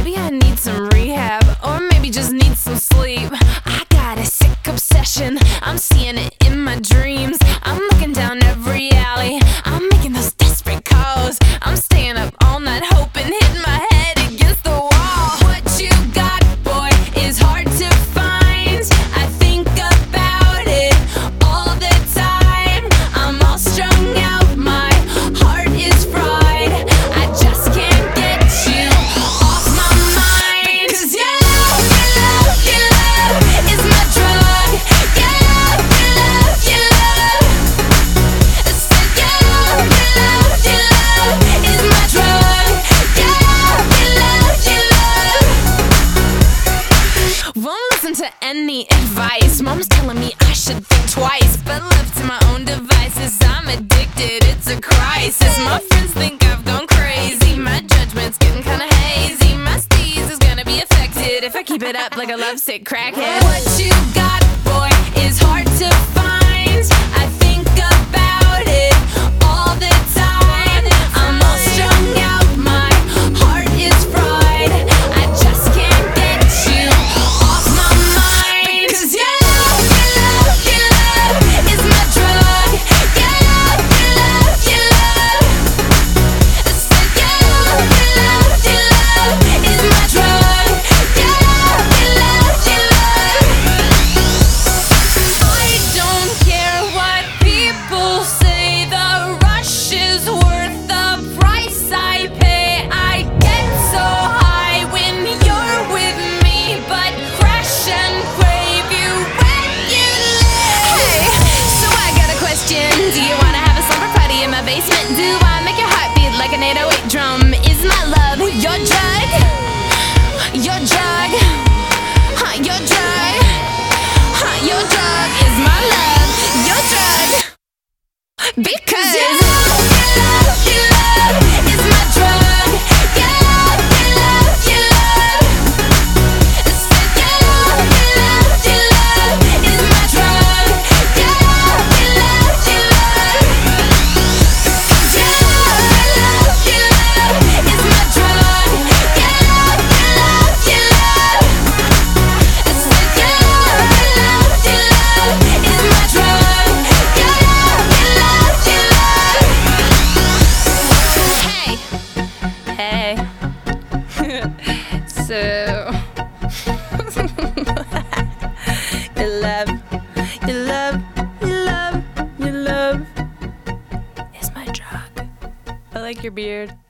Maybe I need some rehab, or maybe just need some sleep. I got a sick obsession, I'm seeing it in my dreams. I'm looking down every alley, I'm making those desperate calls. I'm staying up all night hoping, hitting my head against the wall. What you got, boy, is hard to find. I think about it all the time. I'm all strung out, my heart is fried. I just can't get you off my mind. 'Cause you love is my drug. You love so you love is my drug. You love won't listen to any advice. Mom's telling me I should think twice, but left to my own devices, I'm addicted, it's a crisis. My friends think I've gone crazy, my judgment's getting kinda hazy. My steez is gonna be affected if I keep it up like a lovesick crackhead. What you got, boy, is hard to find. I think about it all the time. I'm all strung out, my heart is fried. I just can't get you off my mind. 'Cause you love is my drug. You love so you love is my drug. You love I don't care what people say, the rush is worth the price I pay. I get so high when you're with me, but crash and crave you when you leave. Hey, so I got a question. Do you wanna have a slumber party in my basement? Do I make your heart beat like an 808 drum? Is my love your drug? Your drug? Huh, your drug? Huh, your drug is my love. Your drug. Because you love is my drug. You love so you love is my drug. You love so you love is my drug. You love so you love is my drug. Hey, so you love is my drug. I like your beard.